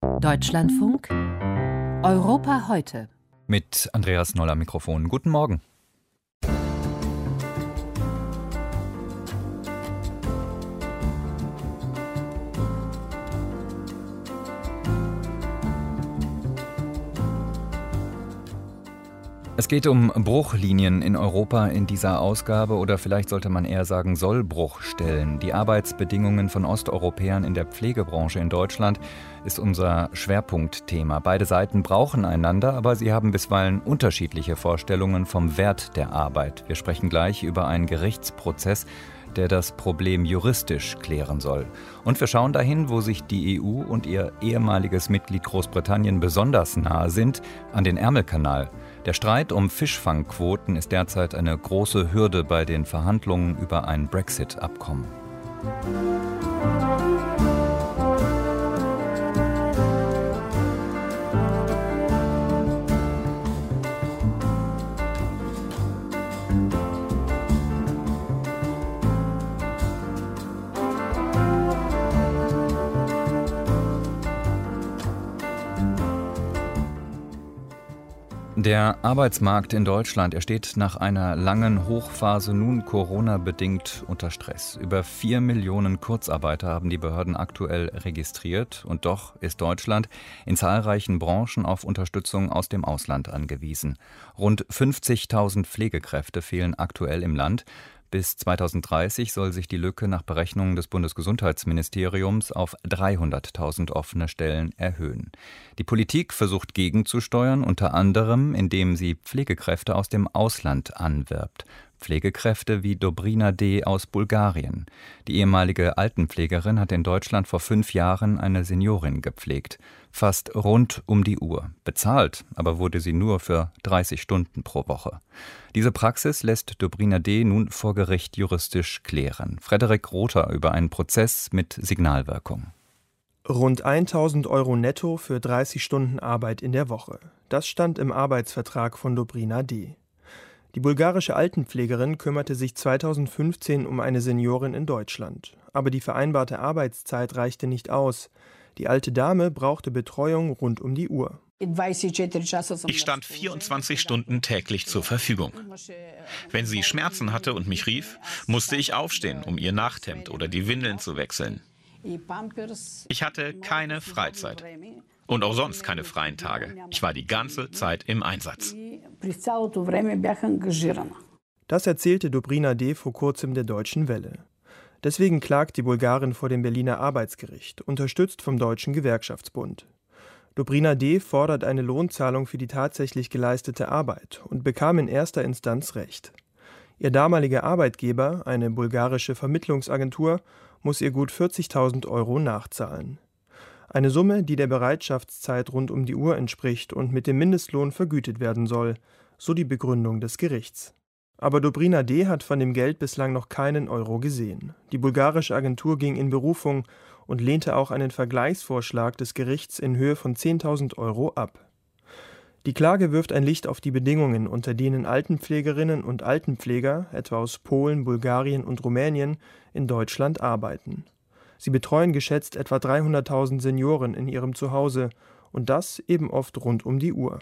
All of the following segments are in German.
Deutschlandfunk Europa heute. Mit Andreas Noll am Mikrofon. Guten Morgen. Es geht um Bruchlinien in Europa in dieser Ausgabe, oder vielleicht sollte man eher sagen Sollbruchstellen. Die Arbeitsbedingungen von Osteuropäern in der Pflegebranche in Deutschland ist unser Schwerpunktthema. Beide Seiten brauchen einander, aber sie haben bisweilen unterschiedliche Vorstellungen vom Wert der Arbeit. Wir sprechen gleich über einen Gerichtsprozess, der das Problem juristisch klären soll. Und wir schauen dahin, wo sich die EU und ihr ehemaliges Mitglied Großbritannien besonders nahe sind, an den Ärmelkanal. Der Streit um Fischfangquoten ist derzeit eine große Hürde bei den Verhandlungen über ein Brexit-Abkommen. Der Arbeitsmarkt in Deutschland, er steht nach einer langen Hochphase nun Corona-bedingt unter Stress. Über 4 Millionen Kurzarbeiter haben die Behörden aktuell registriert. Und doch ist Deutschland in zahlreichen Branchen auf Unterstützung aus dem Ausland angewiesen. Rund 50.000 Pflegekräfte fehlen aktuell im Land. Bis 2030 soll sich die Lücke nach Berechnungen des Bundesgesundheitsministeriums auf 300.000 offene Stellen erhöhen. Die Politik versucht gegenzusteuern, unter anderem, indem sie Pflegekräfte aus dem Ausland anwirbt. Pflegekräfte wie Dobrina D. aus Bulgarien. Die ehemalige Altenpflegerin hat in Deutschland vor 5 Jahren eine Seniorin gepflegt. Fast rund um die Uhr. Bezahlt aber wurde sie nur für 30 Stunden pro Woche. Diese Praxis lässt Dobrina D. nun vor Gericht juristisch klären. Frederik Rother über einen Prozess mit Signalwirkung. Rund 1.000 € netto für 30 Stunden Arbeit in der Woche. Das stand im Arbeitsvertrag von Dobrina D. Die bulgarische Altenpflegerin kümmerte sich 2015 um eine Seniorin in Deutschland. Aber die vereinbarte Arbeitszeit reichte nicht aus. Die alte Dame brauchte Betreuung rund um die Uhr. Ich stand 24 Stunden täglich zur Verfügung. Wenn sie Schmerzen hatte und mich rief, musste ich aufstehen, um ihr Nachthemd oder die Windeln zu wechseln. Ich hatte keine Freizeit. Und auch sonst keine freien Tage. Ich war die ganze Zeit im Einsatz. Das erzählte Dobrina D. vor kurzem der Deutschen Welle. Deswegen klagt die Bulgarin vor dem Berliner Arbeitsgericht, unterstützt vom Deutschen Gewerkschaftsbund. Dobrina D. fordert eine Lohnzahlung für die tatsächlich geleistete Arbeit und bekam in erster Instanz Recht. Ihr damaliger Arbeitgeber, eine bulgarische Vermittlungsagentur, muss ihr gut 40.000 € nachzahlen. Eine Summe, die der Bereitschaftszeit rund um die Uhr entspricht und mit dem Mindestlohn vergütet werden soll, so die Begründung des Gerichts. Aber Dobrina D. hat von dem Geld bislang noch keinen Euro gesehen. Die bulgarische Agentur ging in Berufung und lehnte auch einen Vergleichsvorschlag des Gerichts in Höhe von 10.000 € ab. Die Klage wirft ein Licht auf die Bedingungen, unter denen Altenpflegerinnen und Altenpfleger, etwa aus Polen, Bulgarien und Rumänien, in Deutschland arbeiten. Sie betreuen geschätzt etwa 300.000 Senioren in ihrem Zuhause und das eben oft rund um die Uhr.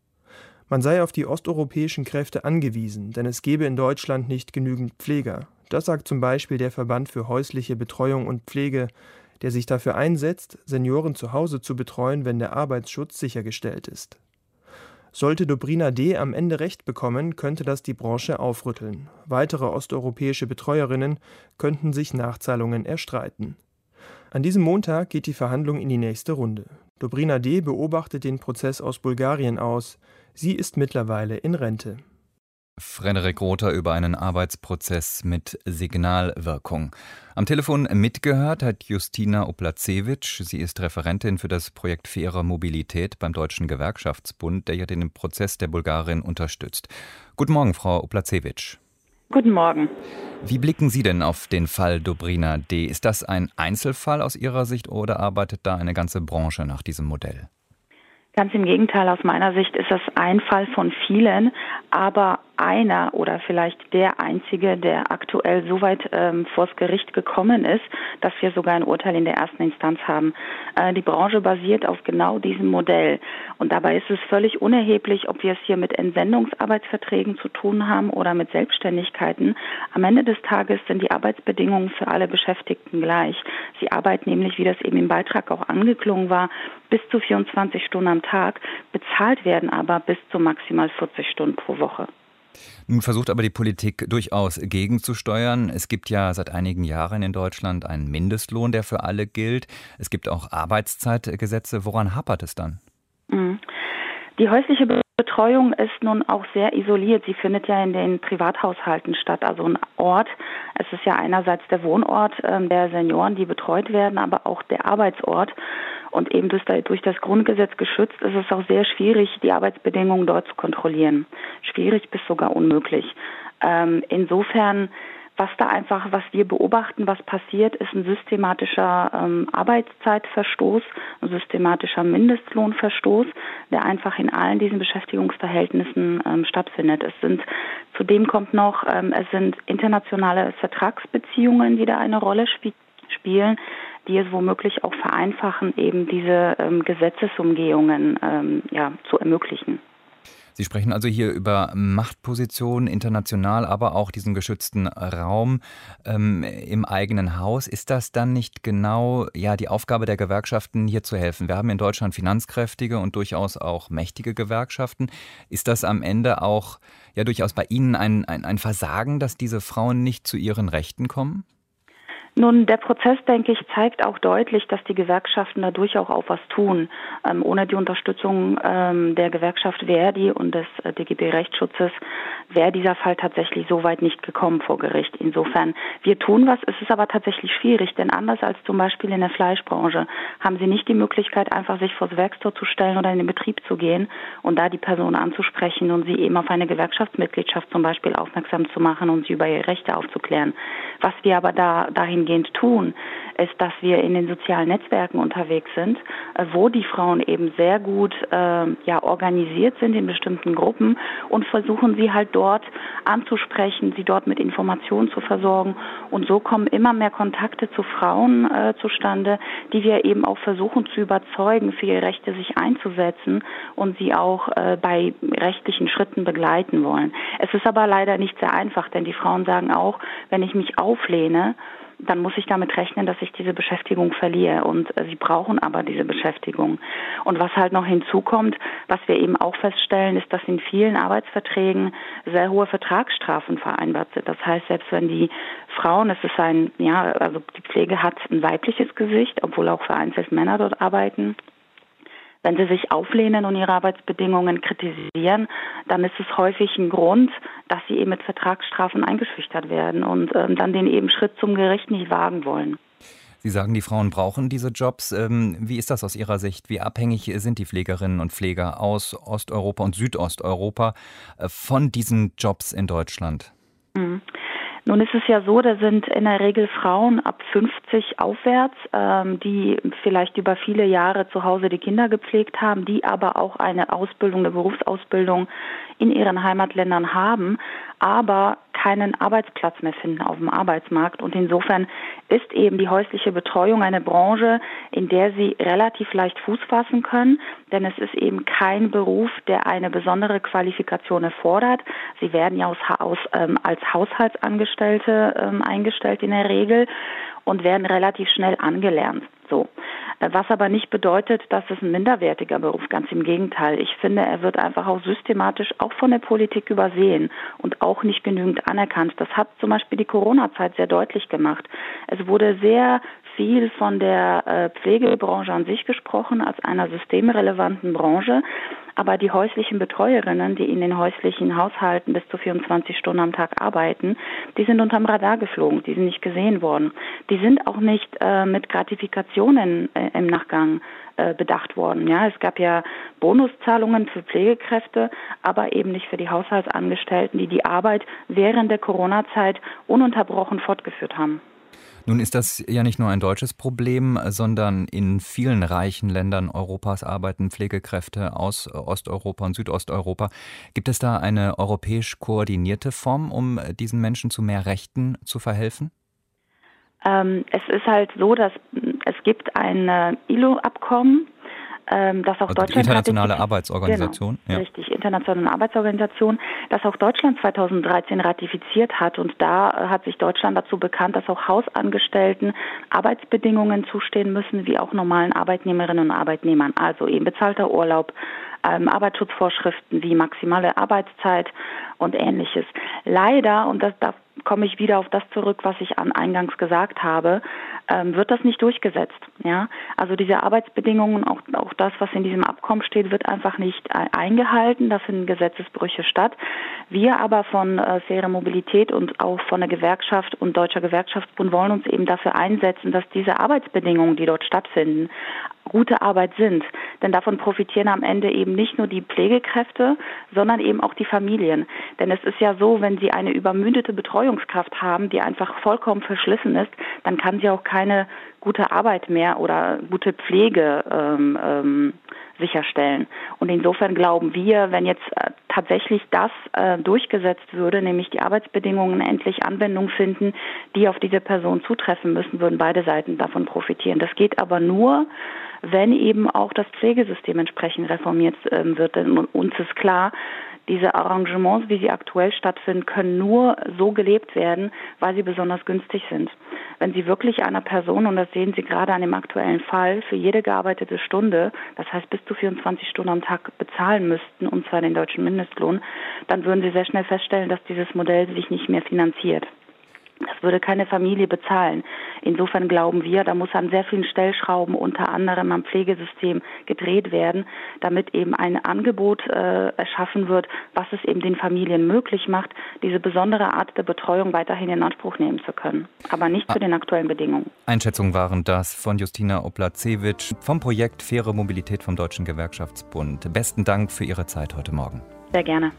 Man sei auf die osteuropäischen Kräfte angewiesen, denn es gebe in Deutschland nicht genügend Pfleger. Das sagt zum Beispiel der Verband für häusliche Betreuung und Pflege, der sich dafür einsetzt, Senioren zu Hause zu betreuen, wenn der Arbeitsschutz sichergestellt ist. Sollte Dobrina D. am Ende Recht bekommen, könnte das die Branche aufrütteln. Weitere osteuropäische Betreuerinnen könnten sich Nachzahlungen erstreiten. An diesem Montag geht die Verhandlung in die nächste Runde. Dobrina D. beobachtet den Prozess aus Bulgarien aus. Sie ist mittlerweile in Rente. Frederik Rother über einen Arbeitsprozess mit Signalwirkung. Am Telefon mitgehört hat Justina Oplacewicz. Sie ist Referentin für das Projekt Faire Mobilität beim Deutschen Gewerkschaftsbund, der ja den Prozess der Bulgarin unterstützt. Guten Morgen, Frau Oplacewicz. Guten Morgen. Wie blicken Sie denn auf den Fall Dobrina D.? Ist das ein Einzelfall aus Ihrer Sicht oder arbeitet da eine ganze Branche nach diesem Modell? Ganz im Gegenteil, aus meiner Sicht ist das ein Fall von vielen, aber einer oder vielleicht der Einzige, der aktuell so weit vors Gericht gekommen ist, dass wir sogar ein Urteil in der ersten Instanz haben. Die Branche basiert auf genau diesem Modell. Und dabei ist es völlig unerheblich, ob wir es hier mit Entsendungsarbeitsverträgen zu tun haben oder mit Selbstständigkeiten. Am Ende des Tages sind die Arbeitsbedingungen für alle Beschäftigten gleich. Sie arbeiten nämlich, wie das eben im Beitrag auch angeklungen war, bis zu 24 Stunden am Tag, bezahlt werden aber bis zu maximal 40 Stunden pro Woche. Nun versucht aber die Politik durchaus gegenzusteuern. Es gibt ja seit einigen Jahren in Deutschland einen Mindestlohn, der für alle gilt. Es gibt auch Arbeitszeitgesetze. Woran hapert es dann? Die häusliche Betreuung ist nun auch sehr isoliert. Sie findet ja in den Privathaushalten statt. Also ein Ort, es ist ja einerseits der Wohnort der Senioren, die betreut werden, aber auch der Arbeitsort. Und eben durch das Grundgesetz geschützt ist es auch sehr schwierig, die Arbeitsbedingungen dort zu kontrollieren. Schwierig bis sogar unmöglich. Insofern, was wir beobachten, was passiert, ist ein systematischer Arbeitszeitverstoß, ein systematischer Mindestlohnverstoß, der einfach in allen diesen Beschäftigungsverhältnissen stattfindet. Zudem kommt noch, es sind internationale Vertragsbeziehungen, die da eine Rolle spielen, die es womöglich auch vereinfachen, eben diese Gesetzesumgehungen zu ermöglichen. Sie sprechen also hier über Machtpositionen international, aber auch diesen geschützten Raum im eigenen Haus. Ist das dann nicht genau die Aufgabe der Gewerkschaften, hier zu helfen? Wir haben in Deutschland finanzkräftige und durchaus auch mächtige Gewerkschaften. Ist das am Ende auch durchaus bei Ihnen ein Versagen, dass diese Frauen nicht zu ihren Rechten kommen? Nun, der Prozess, denke ich, zeigt auch deutlich, dass die Gewerkschaften da durchaus auch was tun. Ohne die Unterstützung der Gewerkschaft Verdi und des DGB-Rechtsschutzes wäre dieser Fall tatsächlich so weit nicht gekommen vor Gericht. Insofern, wir tun was, es ist aber tatsächlich schwierig, denn anders als zum Beispiel in der Fleischbranche haben sie nicht die Möglichkeit, einfach sich vors Werkstor zu stellen oder in den Betrieb zu gehen und da die Person anzusprechen und sie eben auf eine Gewerkschaftsmitgliedschaft zum Beispiel aufmerksam zu machen und sie über ihre Rechte aufzuklären. Was wir aber dahingehend tun, ist, dass wir in den sozialen Netzwerken unterwegs sind, wo die Frauen eben sehr gut organisiert sind in bestimmten Gruppen und versuchen sie halt dort anzusprechen, sie dort mit Informationen zu versorgen. Und so kommen immer mehr Kontakte zu Frauen zustande, die wir eben auch versuchen zu überzeugen, für ihre Rechte sich einzusetzen und sie auch bei rechtlichen Schritten begleiten wollen. Es ist aber leider nicht sehr einfach, denn die Frauen sagen auch, wenn ich mich auflehne, dann muss ich damit rechnen, dass ich diese Beschäftigung verliere. Und sie brauchen aber diese Beschäftigung. Und was halt noch hinzukommt, was wir eben auch feststellen, ist, dass in vielen Arbeitsverträgen sehr hohe Vertragsstrafen vereinbart sind. Das heißt, selbst wenn die Frauen, die Pflege hat ein weibliches Gesicht, obwohl auch vereinzelt Männer dort arbeiten. Wenn sie sich auflehnen und ihre Arbeitsbedingungen kritisieren, dann ist es häufig ein Grund, dass sie eben mit Vertragsstrafen eingeschüchtert werden und dann den eben Schritt zum Gericht nicht wagen wollen. Sie sagen, die Frauen brauchen diese Jobs. Wie ist das aus Ihrer Sicht? Wie abhängig sind die Pflegerinnen und Pfleger aus Osteuropa und Südosteuropa von diesen Jobs in Deutschland? Nun ist es ja so, da sind in der Regel Frauen ab 50 aufwärts, die vielleicht über viele Jahre zu Hause die Kinder gepflegt haben, die aber auch eine Berufsausbildung in ihren Heimatländern haben, aber keinen Arbeitsplatz mehr finden auf dem Arbeitsmarkt. Und insofern ist eben die häusliche Betreuung eine Branche, in der sie relativ leicht Fuß fassen können, denn es ist eben kein Beruf, der eine besondere Qualifikation erfordert. Sie werden ja als Haushaltsangestellte eingestellt in der Regel und werden relativ schnell angelernt. So. Was aber nicht bedeutet, dass es ein minderwertiger Beruf, ganz im Gegenteil. Ich finde, er wird einfach auch systematisch auch von der Politik übersehen und auch nicht genügend anerkannt. Das hat zum Beispiel die Corona-Zeit sehr deutlich gemacht. Es wurde sehr viel von der Pflegebranche an sich gesprochen als einer systemrelevanten Branche. Aber die häuslichen Betreuerinnen, die in den häuslichen Haushalten bis zu 24 Stunden am Tag arbeiten, die sind unterm Radar geflogen, die sind nicht gesehen worden. Die sind auch nicht mit Gratifikationen im Nachgang bedacht worden. Ja, es gab ja Bonuszahlungen für Pflegekräfte, aber eben nicht für die Haushaltsangestellten, die die Arbeit während der Corona-Zeit ununterbrochen fortgeführt haben. Nun ist das ja nicht nur ein deutsches Problem, sondern in vielen reichen Ländern Europas arbeiten Pflegekräfte aus Osteuropa und Südosteuropa. Gibt es da eine europäisch koordinierte Form, um diesen Menschen zu mehr Rechten zu verhelfen? Es ist halt so, dass es gibt ein ILO-Abkommen, das auch also Deutschland die Internationale Arbeitsorganisation. Genau, ja. Richtig, Internationale Arbeitsorganisation, das auch Deutschland 2013 ratifiziert hat. Und da hat sich Deutschland dazu bekannt, dass auch Hausangestellten Arbeitsbedingungen zustehen müssen, wie auch normalen Arbeitnehmerinnen und Arbeitnehmern. Also eben bezahlter Urlaub, Arbeitsschutzvorschriften wie maximale Arbeitszeit und Ähnliches. Leider, und da komme ich wieder auf das zurück, was ich eingangs gesagt habe, wird das nicht durchgesetzt. Ja? Also diese Arbeitsbedingungen, auch das, was in diesem Abkommen steht, wird einfach nicht eingehalten. Da finden Gesetzesbrüche statt. Wir aber von Faire Mobilität und auch von der Gewerkschaft und Deutscher Gewerkschaftsbund wollen uns eben dafür einsetzen, dass diese Arbeitsbedingungen, die dort stattfinden, gute Arbeit sind. Denn davon profitieren am Ende eben nicht nur die Pflegekräfte, sondern eben auch die Familien. Denn es ist ja so, wenn Sie eine übermüdete Betreuungskraft haben, die einfach vollkommen verschlissen ist, dann kann sie auch keine gute Arbeit mehr oder gute Pflege sicherstellen. Und insofern glauben wir, wenn jetzt tatsächlich das durchgesetzt würde, nämlich die Arbeitsbedingungen endlich Anwendung finden, die auf diese Person zutreffen müssen, würden beide Seiten davon profitieren. Das geht aber nur, wenn eben auch das Pflegesystem entsprechend reformiert wird. Denn uns ist klar, diese Arrangements, wie sie aktuell stattfinden, können nur so gelebt werden, weil sie besonders günstig sind. Wenn Sie wirklich einer Person, und das sehen Sie gerade an dem aktuellen Fall, für jede gearbeitete Stunde, das heißt bis zu 24 Stunden am Tag bezahlen müssten, und zwar den deutschen Mindestlohn, dann würden Sie sehr schnell feststellen, dass dieses Modell sich nicht mehr finanziert. Das würde keine Familie bezahlen. Insofern glauben wir, da muss an sehr vielen Stellschrauben, unter anderem am Pflegesystem, gedreht werden, damit eben ein Angebot erschaffen wird, was es eben den Familien möglich macht, diese besondere Art der Betreuung weiterhin in Anspruch nehmen zu können. Aber nicht zu den aktuellen Bedingungen. Einschätzungen waren das von Justina Oblacewicz vom Projekt Faire Mobilität vom Deutschen Gewerkschaftsbund. Besten Dank für Ihre Zeit heute Morgen. Sehr gerne.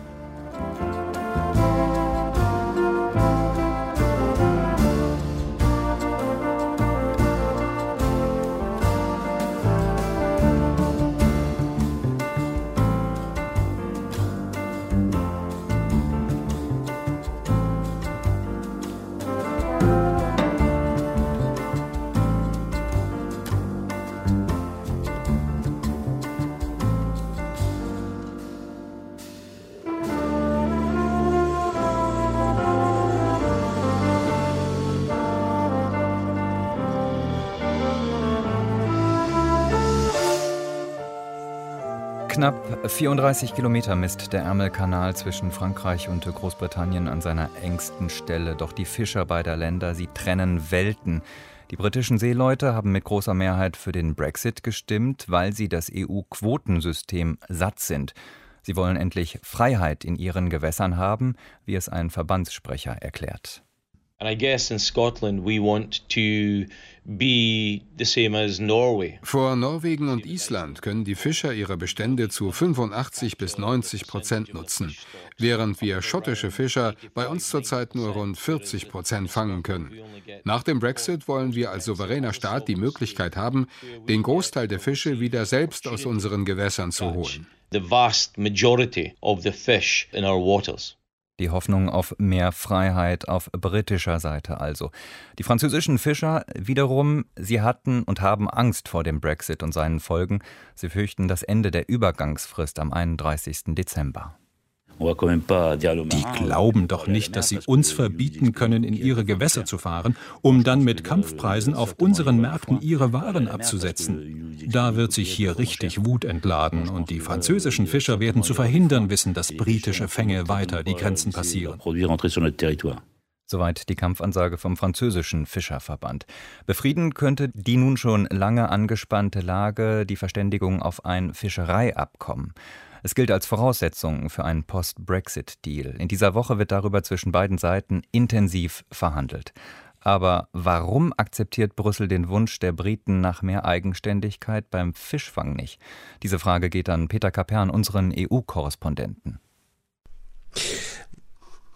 Knapp 34 Kilometer misst der Ärmelkanal zwischen Frankreich und Großbritannien an seiner engsten Stelle. Doch die Fischer beider Länder, sie trennen Welten. Die britischen Seeleute haben mit großer Mehrheit für den Brexit gestimmt, weil sie das EU-Quotensystem satt sind. Sie wollen endlich Freiheit in ihren Gewässern haben, wie es ein Verbandssprecher erklärt. And I guess in Scotland we want to be the same as Norway. Vor Norwegen und Island können die Fischer ihre Bestände zu 85-90% nutzen, während wir schottische Fischer bei uns zurzeit nur rund 40% fangen können. Nach dem Brexit wollen wir als souveräner Staat die Möglichkeit haben, den Großteil der Fische wieder selbst aus unseren Gewässern zu holen. The vast majority of the fish in our waters. Die Hoffnung auf mehr Freiheit auf britischer Seite also. Die französischen Fischer wiederum, sie hatten und haben Angst vor dem Brexit und seinen Folgen. Sie fürchten das Ende der Übergangsfrist am 31. Dezember. Die glauben doch nicht, dass sie uns verbieten können, in ihre Gewässer zu fahren, um dann mit Kampfpreisen auf unseren Märkten ihre Waren abzusetzen. Da wird sich hier richtig Wut entladen und die französischen Fischer werden zu verhindern wissen, dass britische Fänge weiter die Grenzen passieren. Soweit die Kampfansage vom französischen Fischerverband. Befrieden könnte die nun schon lange angespannte Lage die Verständigung auf ein Fischereiabkommen. Es gilt als Voraussetzung für einen Post-Brexit-Deal. In dieser Woche wird darüber zwischen beiden Seiten intensiv verhandelt. Aber warum akzeptiert Brüssel den Wunsch der Briten nach mehr Eigenständigkeit beim Fischfang nicht? Diese Frage geht an Peter Kapern, unseren EU-Korrespondenten.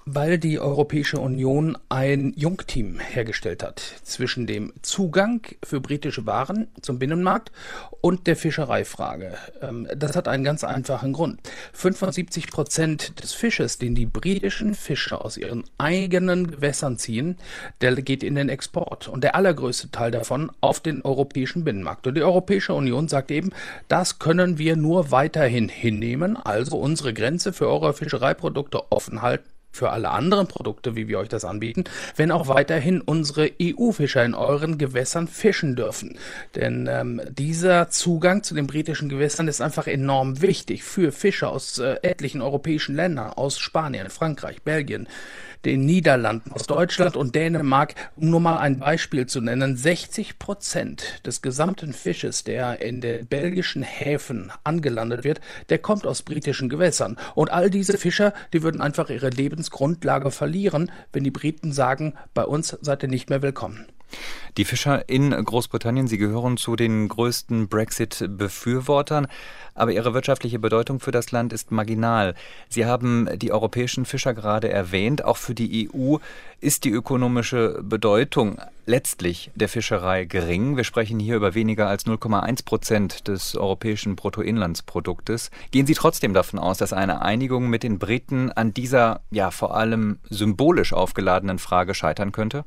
Weil die Europäise Union ein Jungteam hergestellt hat zwischen dem Zugang für britische Waren zum Binnenmarkt und der Fischereifrage. Das hat einen ganz einfachen Grund. 75% des Fisches, den die britischen Fischer aus ihren eigenen Gewässern ziehen, der geht in den Export. Und der allergrößte Teil davon auf den europäischen Binnenmarkt. Und die Europäische Union sagt eben, das können wir nur weiterhin hinnehmen, also unsere Grenze für eure Fischereiprodukte offen halten. Für alle anderen Produkte, wie wir euch das anbieten, wenn auch weiterhin unsere EU-Fischer in euren Gewässern fischen dürfen. Denn dieser Zugang zu den britischen Gewässern ist einfach enorm wichtig für Fischer aus etlichen europäischen Ländern, aus Spanien, Frankreich, Belgien, den Niederlanden, aus Deutschland und Dänemark, um nur mal ein Beispiel zu nennen. 60% des gesamten Fisches, der in den belgischen Häfen angelandet wird, der kommt aus britischen Gewässern. Und all diese Fischer, die würden einfach ihre Lebensgrundlage verlieren, wenn die Briten sagen, bei uns seid ihr nicht mehr willkommen. Die Fischer in Großbritannien, sie gehören zu den größten Brexit-Befürwortern, aber ihre wirtschaftliche Bedeutung für das Land ist marginal. Sie haben die europäischen Fischer gerade erwähnt. Auch für die EU ist die ökonomische Bedeutung letztlich der Fischerei gering. Wir sprechen hier über weniger als 0,1% des europäischen Bruttoinlandsproduktes. Gehen Sie trotzdem davon aus, dass eine Einigung mit den Briten an dieser, ja vor allem symbolisch aufgeladenen Frage scheitern könnte?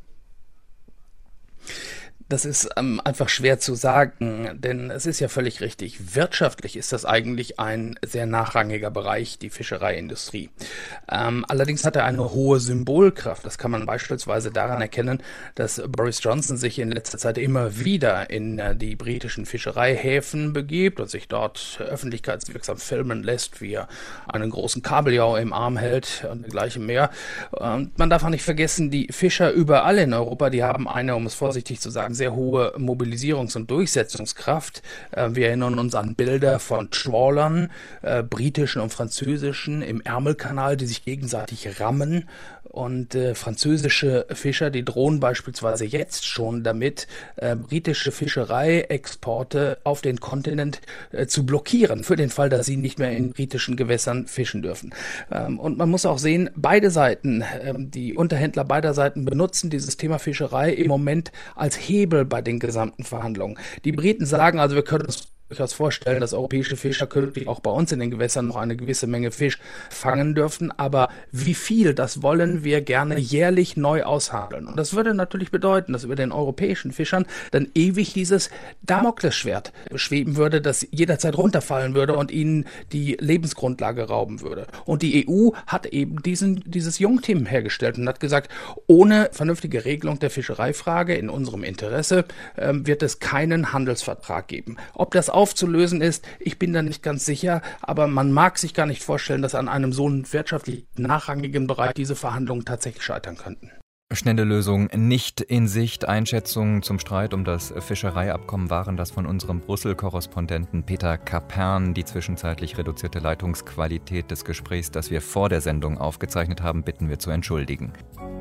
Das ist einfach schwer zu sagen, denn es ist ja völlig richtig. Wirtschaftlich ist das eigentlich ein sehr nachrangiger Bereich, die Fischereiindustrie. Allerdings hat er eine hohe Symbolkraft. Das kann man beispielsweise daran erkennen, dass Boris Johnson sich in letzter Zeit immer wieder in die britischen Fischereihäfen begibt und sich dort öffentlichkeitswirksam filmen lässt, wie er einen großen Kabeljau im Arm hält und dergleichen mehr. Und man darf auch nicht vergessen, die Fischer überall in Europa, die haben eine, um es vorsichtig zu sagen, sehr hohe Mobilisierungs- und Durchsetzungskraft. Wir erinnern uns an Bilder von Trawlern, britischen und französischen, im Ärmelkanal, die sich gegenseitig rammen. Und französische Fischer, die drohen beispielsweise jetzt schon damit, britische Fischereiexporte auf den Kontinent zu blockieren, für den Fall, dass sie nicht mehr in britischen Gewässern fischen dürfen. Und man muss auch sehen, beide Seiten, die Unterhändler beider Seiten benutzen dieses Thema Fischerei im Moment als Hebel bei den gesamten Verhandlungen. Die Briten sagen also, wir können uns durchaus vorstellen, dass europäische Fischer künftig auch bei uns in den Gewässern noch eine gewisse Menge Fisch fangen dürfen. Aber wie viel, das wollen wir gerne jährlich neu aushandeln. Und das würde natürlich bedeuten, dass über den europäischen Fischern dann ewig dieses Damoklesschwert schweben würde, das jederzeit runterfallen würde und ihnen die Lebensgrundlage rauben würde. Und die EU hat eben dieses Jungteam hergestellt und hat gesagt, ohne vernünftige Regelung der Fischereifrage in unserem Interesse wird es keinen Handelsvertrag geben. Ob das aufzulösen ist, ich bin da nicht ganz sicher, aber man mag sich gar nicht vorstellen, dass an einem so wirtschaftlich nachrangigen Bereich diese Verhandlungen tatsächlich scheitern könnten. Schnelle Lösung nicht in Sicht. Einschätzungen zum Streit um das Fischereiabkommen waren das von unserem Brüssel-Korrespondenten Peter Kapern. Die zwischenzeitlich reduzierte Leitungsqualität des Gesprächs, das wir vor der Sendung aufgezeichnet haben, bitten wir zu entschuldigen.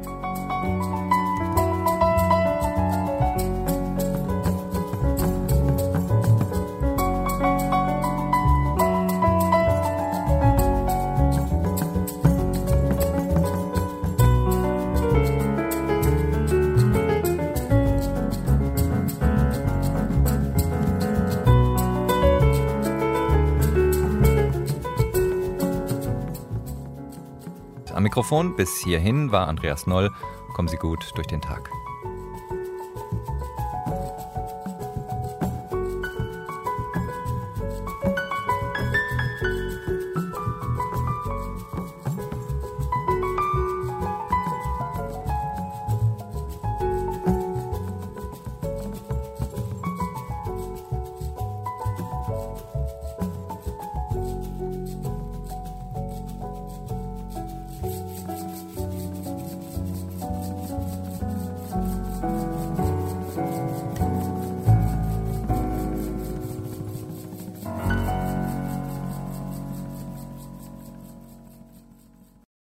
Am Mikrofon bis hierhin war Andreas Noll. Kommen Sie gut durch den Tag.